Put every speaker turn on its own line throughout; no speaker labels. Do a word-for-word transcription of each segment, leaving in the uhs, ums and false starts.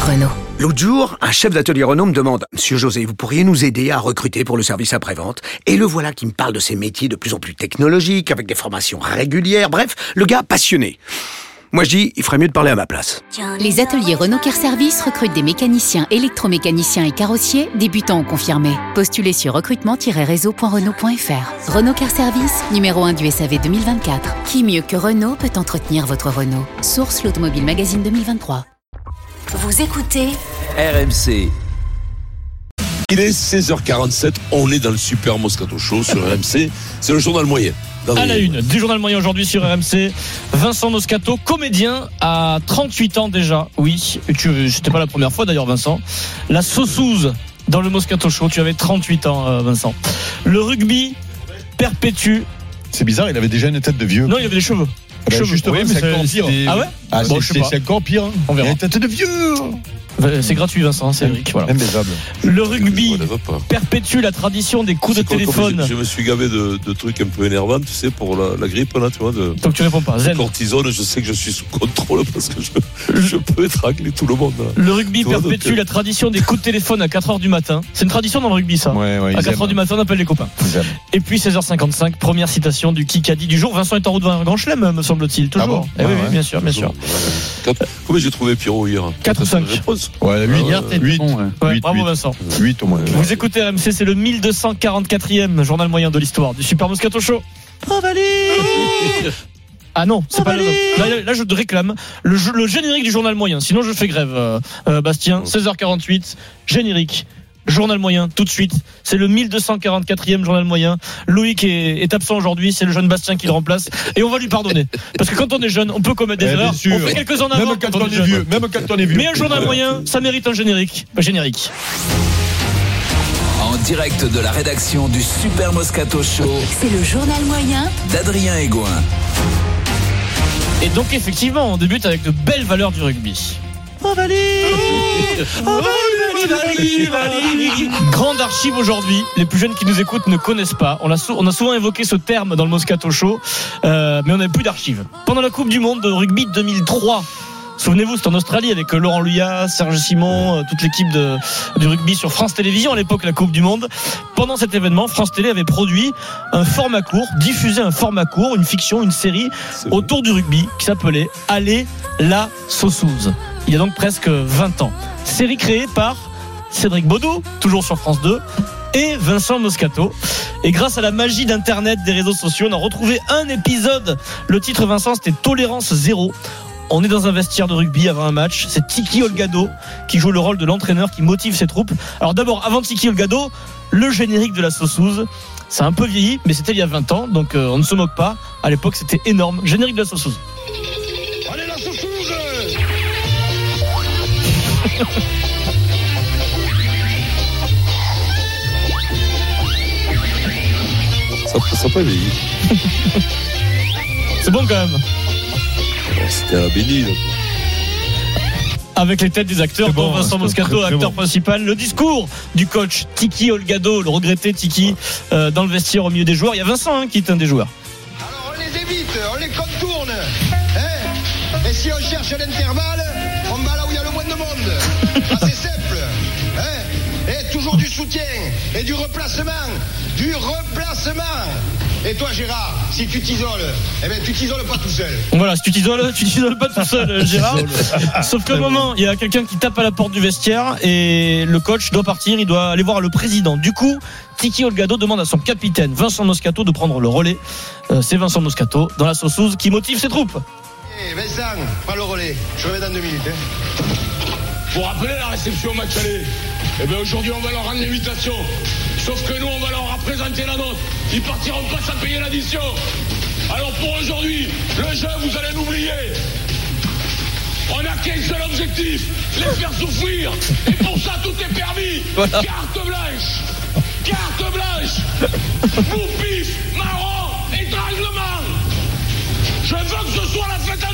Renault.
L'autre jour, un chef d'atelier Renault me demande « Monsieur José, vous pourriez nous aider à recruter pour le service après-vente ?» Et le voilà qui me parle de ces métiers de plus en plus technologiques, avec des formations régulières, bref, le gars passionné. Moi je dis, il ferait mieux de parler à ma place.
Les ateliers Renault Car Service recrutent des mécaniciens, électromécaniciens et carrossiers, débutants ou confirmés. Postulez sur recrutement tiret réseau point renault point f r. Renault Car Service, numéro un du S A V deux mille vingt-quatre. Qui mieux que Renault peut entretenir votre Renault? Source l'Automobile Magazine deux mille vingt-trois. Vous écoutez
R M C.
Il est seize heures quarante-sept, on est dans le Super Moscato Show sur R M C, c'est le journal moyen.
À la une du journal moyen aujourd'hui sur R M C, Vincent Moscato, comédien à trente-huit ans déjà. Oui, tu, c'était pas la première fois d'ailleurs Vincent. La sauceuse dans le Moscato Show, tu avais trente-huit ans Vincent. Le rugby perpétue.
C'est bizarre, il avait déjà une tête de vieux.
Non, il avait des cheveux.
Bah
cheveux.
Justement,
oui,
mais c'est encore pire.
Ah ouais
ah,
bon,
c'est, c'est, c'est encore pire.
On verra.
Il a une tête de vieux.
C'est gratuit Vincent, c'est Eric. Voilà.
Imbaisable.
Le rugby perpétue la tradition des coups
c'est
de
quoi,
téléphone.
Je, je me suis gavé de, de trucs un peu énervants, tu sais, pour la, la grippe là, tu vois. De,
Donc tu réponds pas. Zen.
Cortisone, je sais que je suis sous contrôle parce que je, je peux étrangler tout le monde. Là.
Le rugby
vois,
perpétue
donc,
la tradition des coups de téléphone à quatre heures du matin. C'est une tradition dans le rugby ça.
Ouais, ouais,
à quatre heures du matin on appelle les copains. Et puis seize heures cinquante-cinq, première citation du Kikadi du jour. Vincent est en route vers un grand chelem me semble-t-il. Toujours.
Ah bon
eh
ouais,
oui,
ouais.
oui, bien sûr, bien sûr.
Combien j'ai trouvé Pierrot hier?
quatre ou cinq.
Ouais, huit.
Ouais,
huit,
bravo
huit.
Vincent.
huit au moins.
Vous écoutez R M C, c'est le mille deux cent quarante-quatrième journal moyen de l'histoire du Super Moscato Show. Ah non, c'est pas le là, là je te réclame le, le générique du journal moyen, sinon je fais grève euh, euh, Bastien, seize heures quarante-huit, générique. Journal moyen, tout de suite. C'est le mille deux cent quarante-quatrième journal moyen. Loïc est, est absent aujourd'hui. C'est le jeune Bastien qui le remplace. Et on va lui pardonner. Parce que quand on est jeune, on peut commettre des
eh
erreurs.
sûr.
On fait quelques en avant.
Même quand, quand on est vieux. Même quand on est vieux.
Mais un journal moyen, ça mérite un générique. Un générique.
En direct de la rédaction du Super Moscato Show.
C'est le journal moyen
d'Adrien Egoin.
Et donc effectivement, on débute avec de belles valeurs du rugby. Grande archive aujourd'hui. Les plus jeunes qui nous écoutent ne connaissent pas. On a, sou- on a souvent évoqué ce terme dans le Moscato Show, euh, mais on n'avait plus d'archives. Pendant la Coupe du Monde de rugby deux mille trois, souvenez-vous, c'était en Australie avec Laurent Luyas, Serge Simon, toute l'équipe de, du rugby sur France Télévisions à l'époque, la Coupe du Monde. Pendant cet événement, France Télé avait produit un format court, diffusé un format court, une fiction, une série autour du rugby qui s'appelait Allez la sauceuse. Il y a donc presque vingt ans. Série créée par Cédric Baudou, toujours sur France deux, et Vincent Moscato. Et grâce à la magie d'Internet, des réseaux sociaux, on a retrouvé un épisode. Le titre, Vincent, c'était Tolérance zéro. On est dans un vestiaire de rugby avant un match. C'est Tiki Olgado qui joue le rôle de l'entraîneur qui motive ses troupes. Alors d'abord, avant Tiki Olgado, le générique de la sauceuse. Ça a un peu vieilli, mais c'était il y a vingt ans, donc euh, on ne se moque pas. À l'époque, c'était énorme. Générique de la sauceuse.
Allez la sauceuse.
Ça, ça pas vieilli.
C'est bon quand même.
C'était à la béni là.
Avec les têtes des acteurs,
bon,
dont Vincent Moscato,
très, très
acteur
bon.
principal. Le discours du coach Tiki Olgado, le regretté Tiki, euh, dans le vestiaire au milieu des joueurs. Il y a Vincent hein, qui est un des joueurs.
Alors on les évite, on les contourne. Hein, et si on cherche l'intervalle, on va là où il y a le moins de monde. Ah, c'est simple. Hein, et toujours du soutien et du replacement. Du replacement. Et toi Gérard, si tu t'isoles, eh ben tu t'isoles pas tout seul.
Voilà, si tu t'isoles, tu t'isoles pas tout seul, Gérard. Sauf qu'à un moment, il y a quelqu'un qui tape à la porte du vestiaire et le coach doit partir, il doit aller voir le président. Du coup, Tiki Olgado demande à son capitaine, Vincent Moscato, de prendre le relais. Euh, c'est Vincent Moscato, dans la sauceuse, qui motive ses troupes.
Eh Vincent, prends le relais. Je reviens dans deux minutes. Hein.
Pour rappeler la réception au match aller, eh bien aujourd'hui on va leur rendre l'invitation. Sauf que nous on va leur représenter la nôtre. Ils partiront pas sans payer l'addition. Alors pour aujourd'hui, le jeu vous allez l'oublier. On n'a qu'un seul objectif, les faire souffrir. Et pour ça tout est permis. Voilà. Carte blanche. Carte blanche. Boupif, marron, étranglement. Je veux que ce soit la fête à d'honneur.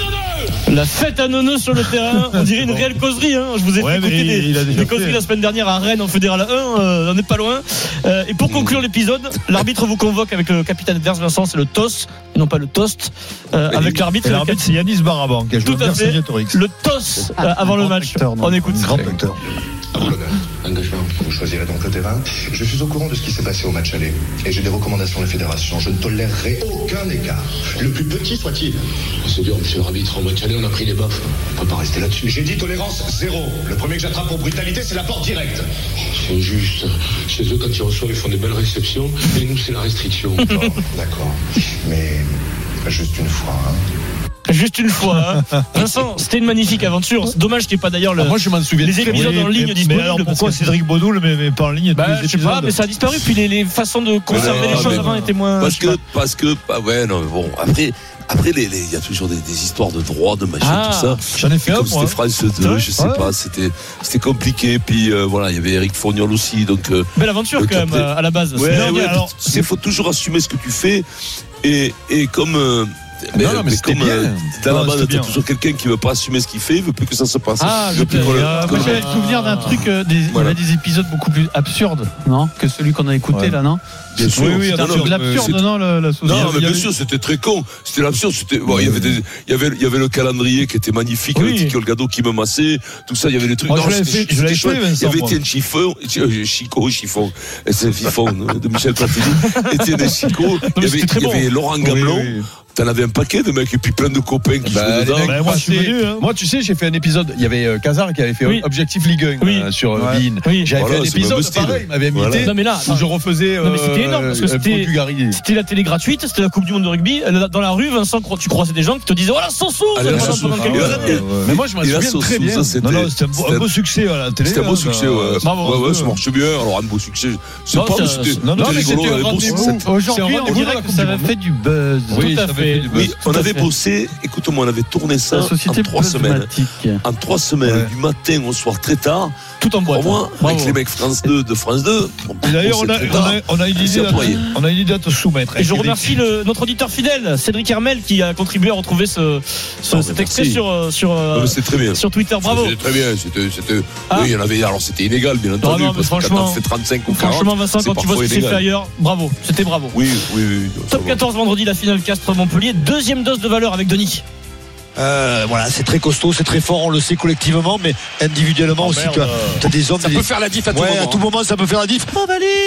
La fête à Neuneu sur le terrain, on dirait une réelle causerie. Hein. Je vous ai
Ouais,
fait écouter
mais
des,
il a déjà
des causeries
fait.
la semaine dernière à Rennes en Fédéral un, euh, on n'est pas loin. Euh, et pour conclure l'épisode, l'arbitre vous convoque avec le capitaine adverse, Vincent, c'est le T O S, et non pas le toast. Euh, avec l'arbitre,
Et
c'est le
l'arbitre,
cap-
c'est Yanis Baraban qui a joué
Tout à
au
fait.
Vercingétorix.
le T O S euh, avant le match. On écoute.
Grand acteur.
Honneur, engagement. Vous choisirez donc le terrain. Je suis au courant de ce qui s'est passé au match aller. Et j'ai des recommandations de la fédération. Je ne tolérerai aucun écart. Le plus petit soit-il.
C'est dur, monsieur l'arbitre. En match aller, on a pris les baffes.
On peut pas rester là-dessus. J'ai dit tolérance zéro. Le premier que j'attrape pour brutalité, c'est la porte directe.
C'est injuste. Chez eux, quand ils reçoivent, ils font des belles réceptions. Et nous, c'est la restriction.
Bon, d'accord. Mais juste une fois, hein.
Juste une fois. Hein. Vincent, c'était une magnifique aventure. C'est dommage qu'il n'y ait pas d'ailleurs le.
Ah, moi, je m'en souviens.
les
très
épisodes
bien.
en ligne
Mais-
disponibles,
Mais alors
parce
pourquoi
que-
Cédric Baudou le met met pas en ligne tous
Bah,
les
je sais pas,
épisodes
mais ça a disparu. Puis les, les façons de conserver
Mais
les
non,
choses
mais
avant étaient moins.
Parce
je sais
que,
pas.
parce que, bah ouais, non, mais bon, après, après, les, les, il y a toujours des, des histoires de droits, de machin,
Ah,
tout ça.
J'en ai fait un,
Comme
moi.
c'était France deux, je sais
Ouais.
pas, c'était, c'était compliqué. Puis, euh, voilà, il y avait Eric Fourniol aussi, donc, euh,
Belle aventure
le
quand même
capitaine.
à la base.
ouais,
C'est-
ouais,
alors,
tu sais, faut toujours assumer ce que tu fais. Et, et comme, euh, mais,
Non, non, mais
mais
c'était
comme, euh,
bien.
dans la
Non,
bande,
c'était
t'as
bien.
toujours quelqu'un qui veut pas assumer ce qu'il fait, il veut plus que ça se passe.
Ah,
Il
je
veut plus
plais.
qu'on le-
Euh,
qu'on
moi,
le-
j'avais le souvenir d'un truc, euh, des,
Voilà.
il y avait des épisodes beaucoup plus absurdes, non, que celui qu'on a écouté
Ouais.
là, non?
Bien sûr.
Oui, oui,
C'était un
non,
truc
non,
l'absurde,
c'est-
non, le, la sauce.
Non,
Il y
mais
avait-
bien
il y
sûr, c'était très con. C'était l'absurde. C'était, bon, il y avait des, il y avait, il y avait le calendrier qui était magnifique,
Oui.
avec Tiki Olgado qui me massait, tout ça, il y avait des trucs.
Moi,
Non,
je l'avais
c'était-
fait- je
c'était
l'avais
chouette.
fait, Vincent,
Il y avait
moi.
Étienne Chiffon, euh, Chico, Chiffon, et c'est Fifon, de Michel Platini, Étienne et Chico. Il y
mais
avait,
c'était très
il y avait
bon.
Laurent Gamelon.
Oui, oui.
T'en avais un paquet de mecs, et puis plein de copains qui
Bah,
jouaient
les
dedans.
mecs
Bah, moi, je suis
passaient-
venu, hein.
moi, tu sais, j'ai fait un épisode. Il y avait euh, Kazar qui avait fait
Oui.
Objectif Ligue un
Oui.
euh, sur euh,
Ouais.
Bein.
Oui.
J'avais
Voilà,
fait un
c'est le
épisode
même style.
pareil. Il m'avait invité.
Voilà.
Non, mais là,
où je refaisais.
Non, mais c'était
euh,
énorme, parce que
un
c'était-
Portugal.
C'était la télé gratuite, c'était la Coupe du Monde de rugby. Dans la rue, Vincent, tu croisais des gens qui te disaient, oh la Sansou
Allez, la
pendant,
Sansou.
pendant quelques
Et là,
années.
et-
Mais moi, je m'en
Et là,
souviens
Sauce,
très bien.
ça, c'était-
Non, non, c'était un beau-
c'était-
un beau succès à la télé.
C'était un beau
hein,
succès,
euh,
ouais.
bravo.
Ouais, ouais, ça marchait bien. Alors, un beau succès. C'est
Non,
pas, mais
ça-
c'était,
non, non,
c'était
mais
rigolo.
c'était
on
un
avait bossé-
rendez-vous.
Aujourd'hui,
C'est un
on
rendez-vous
dirait
de la
que
Coupe
ça
du
avait
Monde.
fait du buzz.
Oui,
Tout à
ça
fait.
avait fait du
Oui,
buzz.
on
Tout à
avait
fait.
bossé, écoute-moi, on avait tourné ça
La
en
société
trois semaines.
plasmatique.
En trois semaines,
Ouais.
du matin au soir très tard,
Tout en boîte.
pour moi,
Bravo.
avec les mecs France deux de France deux. bon,
Et D'ailleurs,
bon,
on a,
c'est
on
très tard.
a, on a une idée
C'est
à te-
employé.
on a une idée à te soumettre.
Et je
Avec
remercie
des-
le, notre auditeur fidèle, Cédric Hermel, qui a contribué à retrouver ce, ce-
Non,
cet
mais
extrait
merci.
sur, euh, sur, euh,
Non, mais c'est très bien.
sur Twitter. Bravo.
C'était très bien. C'était, c'était,
Ah.
oui, il y en avait, alors c'était inégal, bien entendu,
non, mais
parce que quand
franchement-
t'en fais trente-cinq ou quarante.
Franchement, Vincent,
c'est
quand tu vois ce
parfois
qui s'est fait
inégal.
ailleurs, bravo. C'était bravo.
Oui, oui, oui. ça
Top
va.
quatorze vendredi, la finale Castres-Montpellier. Deuxième dose de valeur avec Denis.
Euh, voilà, c'est très costaud, c'est très fort, on le sait collectivement, mais individuellement
Oh,
aussi.
merde.
Que t'as des hommes.
Ça
des-
peut faire la diff à tout
Ouais,
moment.
à tout moment, ça peut faire la diff. Oh,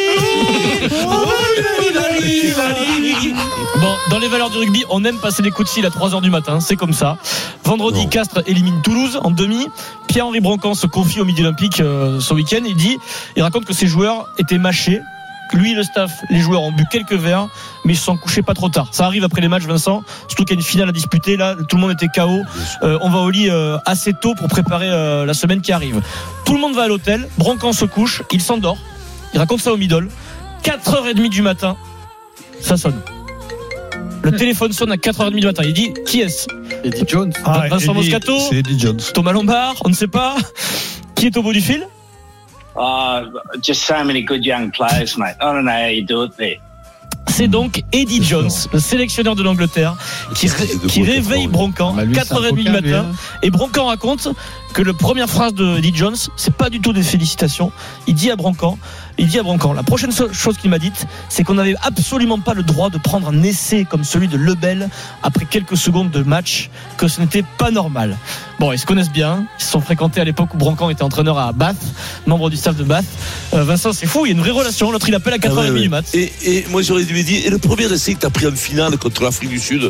Bon, dans les valeurs du rugby, on aime passer des coups de fil à trois heures du matin, c'est comme ça. Vendredi,
Non.
Castres élimine Toulouse en demi. Pierre-Henri Broncan se confie au Midi Olympique euh, ce week-end. Il dit, il raconte que ses joueurs étaient mâchés. Que lui et le staff, les joueurs ont bu quelques verres, mais ils se sont couchés pas trop tard. Ça arrive après les matchs, Vincent. Surtout qu'il y a une finale à disputer. Là, tout le monde était K O. Euh, on va au lit euh, assez tôt pour préparer euh, la semaine qui arrive. Tout le monde va à l'hôtel. Broncan se couche, il s'endort. Il raconte ça au Midol. quatre heures trente du matin, ça sonne. Le téléphone sonne à quatre heures trente du matin. Il dit, qui est-ce?
Eddie Jones.
Ah,
Vincent
Eddie-
Moscato.
C'est Eddie Jones.
Thomas Lombard, on ne sait pas. Qui est au bout du fil?
Ah, just so many good young players, mate. I don't know how you do it there.
C'est donc Eddie Jones, le sélectionneur de l'Angleterre, qui, ré- qui réveille Broncan
Bah, lui, c'est
quatre heures
un
trente du
coquin, lui,
matin.
hein.
Et Broncan raconte que la première phrase de Eddie Jones, c'est pas du tout des félicitations. Il dit à Broncan, il dit à Broncan, la prochaine so- chose qu'il m'a dite, c'est qu'on n'avait absolument pas le droit de prendre un essai comme celui de Lebel après quelques secondes de match, que ce n'était pas normal. Bon, ils se connaissent bien, ils se sont fréquentés à l'époque où Broncan était entraîneur à Bath, membre du staff de Bath. Euh, Vincent, c'est fou, il y a une vraie relation. L'autre, il appelle à quatre heures trente
Ah ouais,
du
ouais.
mat.
Et, et moi j'aurais dû lui dire, et le premier essai que t'as pris en finale contre l'Afrique du Sud.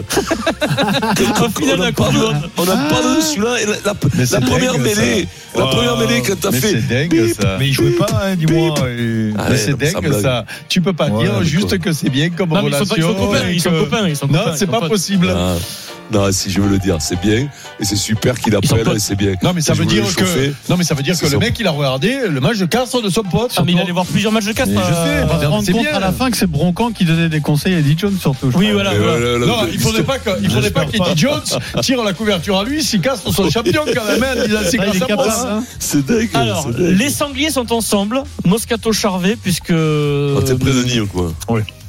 En finale de la Coupe du Monde.
On n'a pas de celui-là. Et la, la,
Mais
la
c'est
première
dingue,
mêlée,
ça.
la première
Oh,
mêlée quand t'as
mais
fait.
c'est dingue
bip,
ça. Mais il jouait pas, hein, dis-moi. Et-
Ah
mais
ouais,
c'est
non, mais ça
dingue
blague.
ça. Tu peux pas
Ouais,
dire
d'accord.
juste que c'est bien comme
Non, mais ils sont,
relation.
pas- ils sont copains,
et
ils sont
que-
copains, ils sont
Non,
copains,
c'est
ils
pas
sont
possible.
Ah, non, si je veux le dire, c'est bien. Et c'est super qu'il
Ils sont
appelle,
potes.
et c'est bien.
Non, mais ça
Je
veut
voulais
dire
le
que
chauffer.
non, mais ça veut dire que
C'est
le
son-
mec il a regardé le match de Castres de son pote.
Ah, mais il
son
allait voir plusieurs matchs de Castres.
Mais je sais,
euh,
On va se
c'est
rendre compte
bien.
à la fin que c'est Broncan qui donnait des conseils à Eddie Jones surtout. je
Oui,
crois.
voilà.
Mais
voilà.
voilà,
Non,
le-
il faudrait pas que, il faudrait pas qu'Eddie Jones tire la couverture à lui si Castres sont champions quand même. hein, en disant, C'est
Ah, il
grâce
est
à
capable,
moi. hein.
hein.
C'est dingue.
Alors,
c'est dingue.
les sangliers sont ensemble. Moscato Charvet, puisque.
Oh, t'es près de Nîmes, quoi.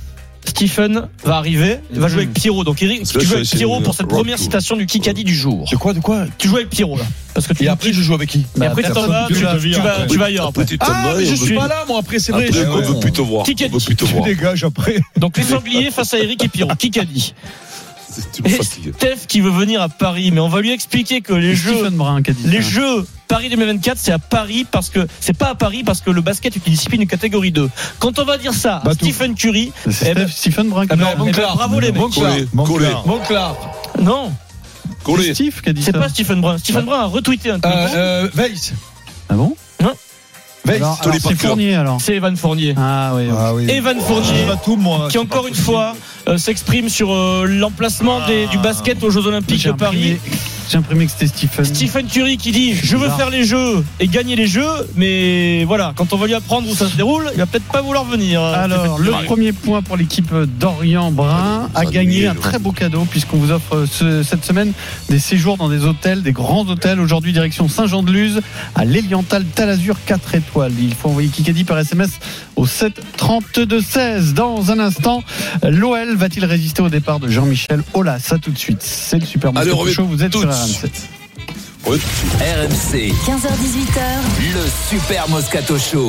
Stephen va arriver, il va jouer avec Pierrot. Donc Eric, tu joues avec Pierrot pour cette première citation du Kikadi du jour.
De quoi, de quoi?
Tu joues avec Pierrot là. Parce que tu
Et après, je joue avec qui?
Et après, tu t'en vas, tu vas, tu vas, tu vas ailleurs.
Après, tu t'en
Ah,
vas,
mais
et
je
on
suis
veut-
pas là, moi, après, c'est vrai.
Après,
je-
on veut plus te voir.
Qui
On veut plus te
Tu
voir.
dégages après.
Donc les sangliers face à Eric et Pierrot. Kikadi.
Tu nous
Et
fatigues.
Steph qui veut venir à Paris, mais on va lui expliquer que les jeux,
Stephen Brun qui a dit
les
ça.
jeux Paris deux mille vingt-quatre, c'est à Paris parce que c'est pas à Paris parce que le basket est une discipline de catégorie deux. Quand on va dire ça à
Bah, tout.
Stephen Curry,
C'est
eh ben,
Steph- Stephen Brun qui
eh ben,
a
eh ben,
Monclar.
bravo les mecs.
Monclar.
Collé,
Monclar.
collé.
Monclar.
Non,
Collé.
Steve qui a dit
c'est
ça.
pas Stephen Brun. Stephen Brun a retweeté un tweet.
Euh, euh, Weiss.
Ah bon?
Weiss.
Alors,
Tony
alors, c'est
Parker.
Fournier alors.
C'est Evan Fournier.
Ah oui.
Ah oui.
Evan
Je
Fournier,
sais pas tout, moi.
qui encore une fois euh, s'exprime sur euh, l'emplacement des- du basket aux Jeux Olympiques
J'ai
de Paris.
imprimé, j'ai imprimé que c'était Stephen.
Stephen Curry qui dit je veux
Bizarre.
faire les jeux et gagner les jeux, mais voilà, quand on va lui apprendre où ça se déroule, il va peut-être pas vouloir venir.
Alors, le premier point pour l'équipe d'Orient Brun a
Ça
gagné
annule.
un très beau cadeau puisqu'on vous offre ce- cette semaine des séjours dans des hôtels, des grands hôtels. Aujourd'hui, direction Saint-Jean-de-Luz à l'Eliantal Talazur quatre étoiles. Il faut envoyer Kikadi par S M S au sept trente-deux seize. Dans un instant, l'O L va-t-il résister au départ de Jean-Michel Aulas? Ça tout de suite. C'est le Super
Allez,
Moscato
on revient
Show. Vous êtes
tout
sur
de
R M C.
suite. Ouais, tout de suite.
R M C,
quinze heures dix-huit heures.
le Super Moscato Show.